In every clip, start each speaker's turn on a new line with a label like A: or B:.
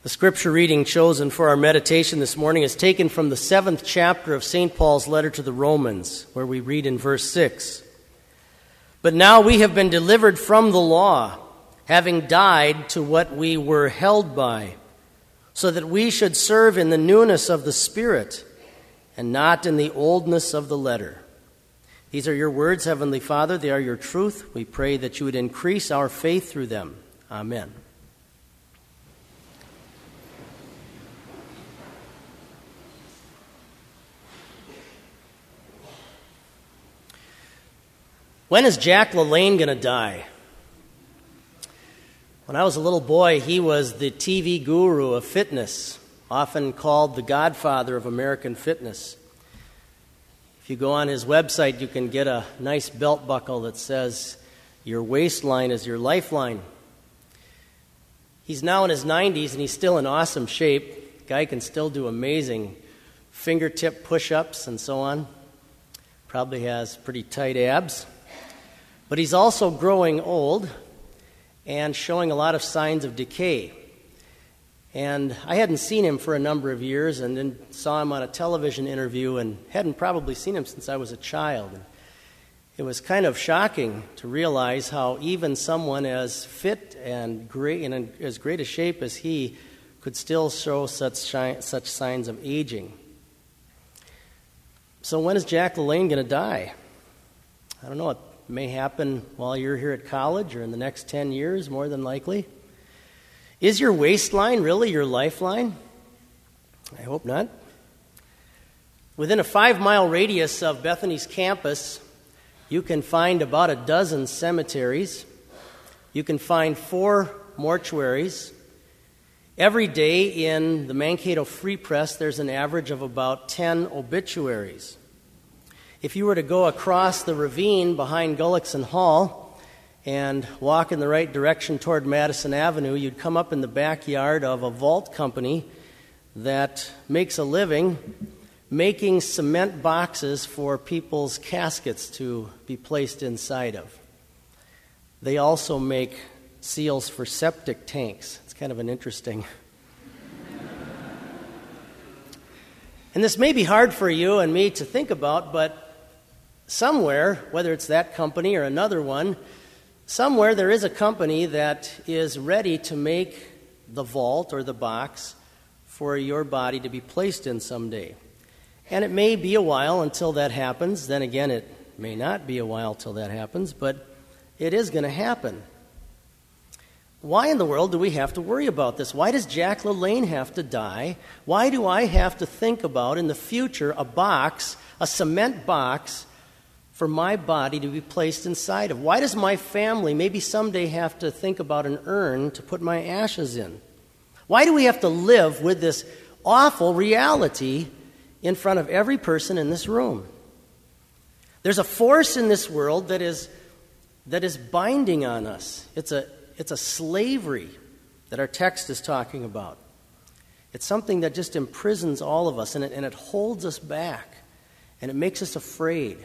A: The scripture reading chosen for our meditation this morning is taken from the 7th chapter of St. Paul's letter to the Romans, where we read in verse 6. But now we have been delivered from the law, having died to what we were held by, so that we should serve in the newness of the Spirit, and not in the oldness of the letter. These are your words, Heavenly Father. They are your truth. We pray that you would increase our faith through them. Amen. When is Jack LaLanne going to die? When I was a little boy, he was the TV guru of fitness, often called the godfather of American fitness. If you go on his website, you can get a nice belt buckle that says, "Your waistline is your lifeline." He's now in his 90s, and he's still in awesome shape. The guy can still do amazing fingertip push-ups and so on. Probably has pretty tight abs. But he's also growing old and showing a lot of signs of decay. And I hadn't seen him for a number of years, and then saw him on a television interview and hadn't probably seen him since I was a child. And it was kind of shocking to realize how even someone as fit and great and in as great a shape as he could still show such signs of aging. So when is Jack LaLanne going to die? I don't know. It may happen while you're here at college or in the next 10 years, more than likely. Is your waistline really your lifeline? I hope not. Within a 5-mile radius of Bethany's campus, you can find about a dozen cemeteries. You can find 4 mortuaries. Every day in the Mankato Free Press, there's an average of about 10 obituaries. If you were to go across the ravine behind Gullickson Hall and walk in the right direction toward Madison Avenue, you'd come up in the backyard of a vault company that makes a living making cement boxes for people's caskets to be placed inside of. They also make seals for septic tanks. It's kind of an interesting... And this may be hard for you and me to think about, but somewhere, whether it's that company or another one, somewhere there is a company that is ready to make the vault or the box for your body to be placed in someday. And it may be a while until that happens. Then again, it may not be a while till that happens, but it is going to happen. Why in the world do we have to worry about this? Why does Jack LaLanne have to die? Why do I have to think about in the future a box, a cement box, for my body to be placed inside of? Why does my family maybe someday have to think about an urn to put my ashes in? Why do we have to live with this awful reality in front of every person in this room? There's a force in this world that is binding on us. It's a slavery that our text is talking about. It's something that just imprisons all of us, and it holds us back, and it makes us afraid.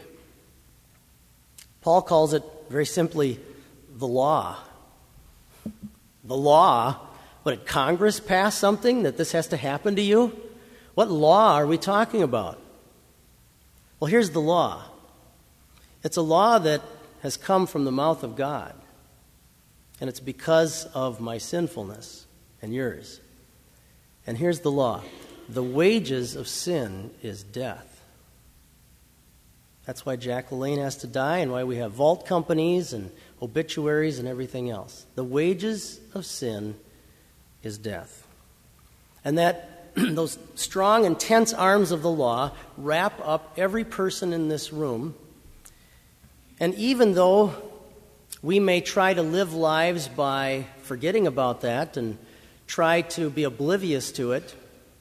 A: Paul calls it, very simply, the law. The law? What, did Congress pass something that this has to happen to you? What law are we talking about? Well, here's the law. It's a law that has come from the mouth of God. And it's because of my sinfulness and yours. And here's the law. The wages of sin is death. That's why Jack LaLanne has to die and why we have vault companies and obituaries and everything else. The wages of sin is death. And that those strong, intense arms of the law wrap up every person in this room. And even though we may try to live lives by forgetting about that and try to be oblivious to it,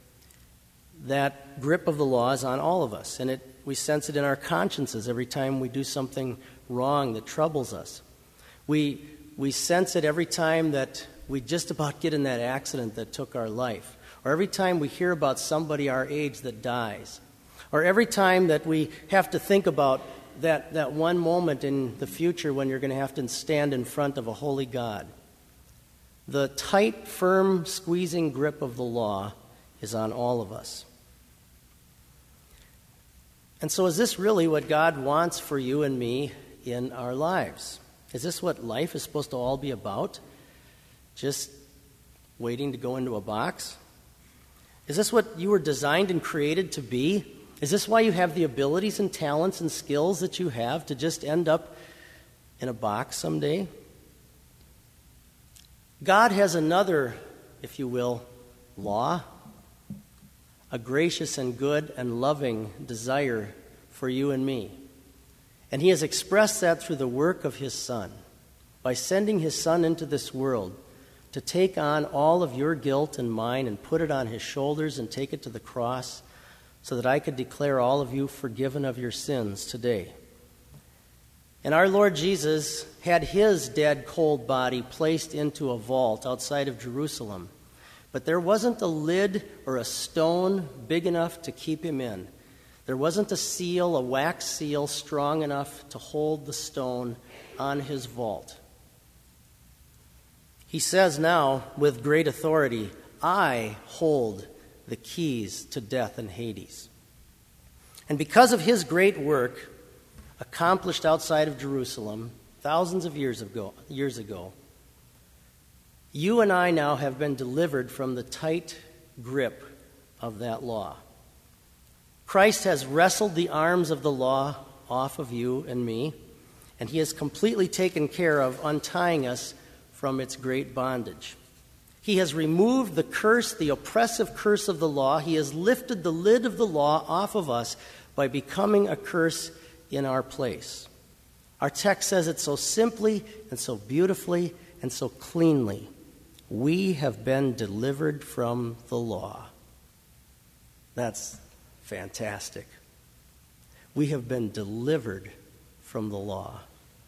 A: that grip of the law is on all of us. And we sense it in our consciences every time we do something wrong that troubles us. We sense it every time that we just about get in that accident that took our life, or every time we hear about somebody our age that dies, or every time that we have to think about that one moment in the future when you're going to have to stand in front of a holy God. The tight, firm, squeezing grip of the law is on all of us. And so is this really what God wants for you and me in our lives? Is this what life is supposed to all be about? Just waiting to go into a box? Is this what you were designed and created to be? Is this why you have the abilities and talents and skills that you have to just end up in a box someday? God has another, if you will, law, a gracious and good and loving desire for you and me. And He has expressed that through the work of His Son, by sending His Son into this world to take on all of your guilt and mine and put it on His shoulders and take it to the cross so that I could declare all of you forgiven of your sins today. And our Lord Jesus had His dead, cold body placed into a vault outside of Jerusalem. But there wasn't a lid or a stone big enough to keep Him in. There wasn't a seal, a wax seal, strong enough to hold the stone on His vault. He says now, with great authority, I hold the keys to death and Hades. And because of His great work, accomplished outside of Jerusalem thousands of years ago, you and I now have been delivered from the tight grip of that law. Christ has wrestled the arms of the law off of you and me, and He has completely taken care of untying us from its great bondage. He has removed the curse, the oppressive curse of the law. He has lifted the lid of the law off of us by becoming a curse in our place. Our text says it so simply and so beautifully and so cleanly. We have been delivered from the law. That's fantastic. We have been delivered from the law.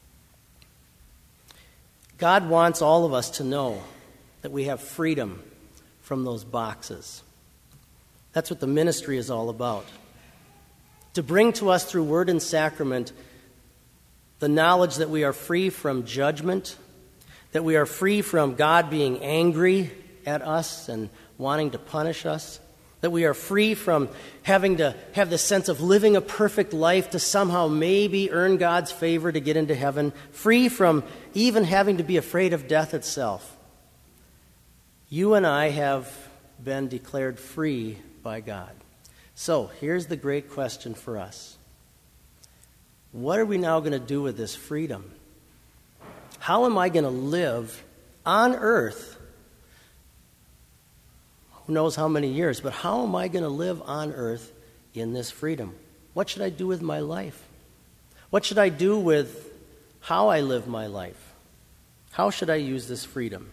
A: God wants all of us to know that we have freedom from those boxes. That's what the ministry is all about. To bring to us through word and sacrament the knowledge that we are free from judgment, that we are free from God being angry at us and wanting to punish us, that we are free from having to have the sense of living a perfect life to somehow maybe earn God's favor to get into heaven, free from even having to be afraid of death itself. You and I have been declared free by God. So, here's the great question for us. What are we now going to do with this freedom? How am I going to live on earth? Who knows how many years, but how am I going to live on earth in this freedom? What should I do with my life? What should I do with how I live my life? How should I use this freedom?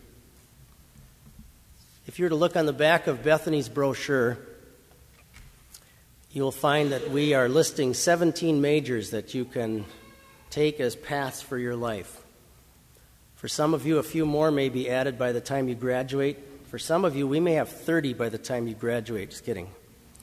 A: If you were to look on the back of Bethany's brochure, you'll find that we are listing 17 majors that you can take as paths for your life. For some of you, a few more may be added by the time you graduate. For some of you, we may have 30 by the time you graduate. Just kidding.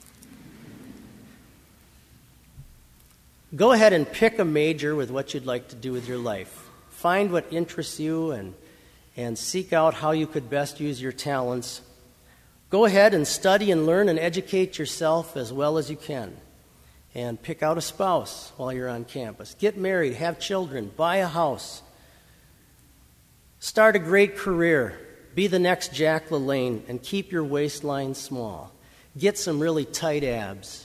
A: Go ahead and pick a major with what you'd like to do with your life. Find what interests you and seek out how you could best use your talents. Go ahead and study and learn and educate yourself as well as you can. And pick out a spouse while you're on campus. Get married, have children, buy a house. Start a great career. Be the next Jack LaLanne and keep your waistline small. Get some really tight abs.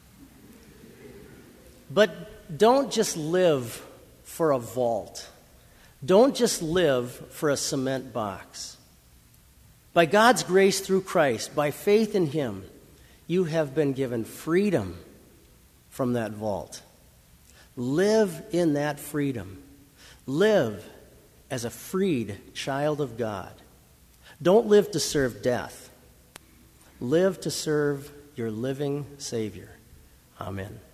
A: But don't just live for a vault. Don't just live for a cement box. By God's grace through Christ, by faith in Him, you have been given freedom from that vault. Live in that freedom. Live as a freed child of God. Don't live to serve death. Live to serve your living Savior. Amen.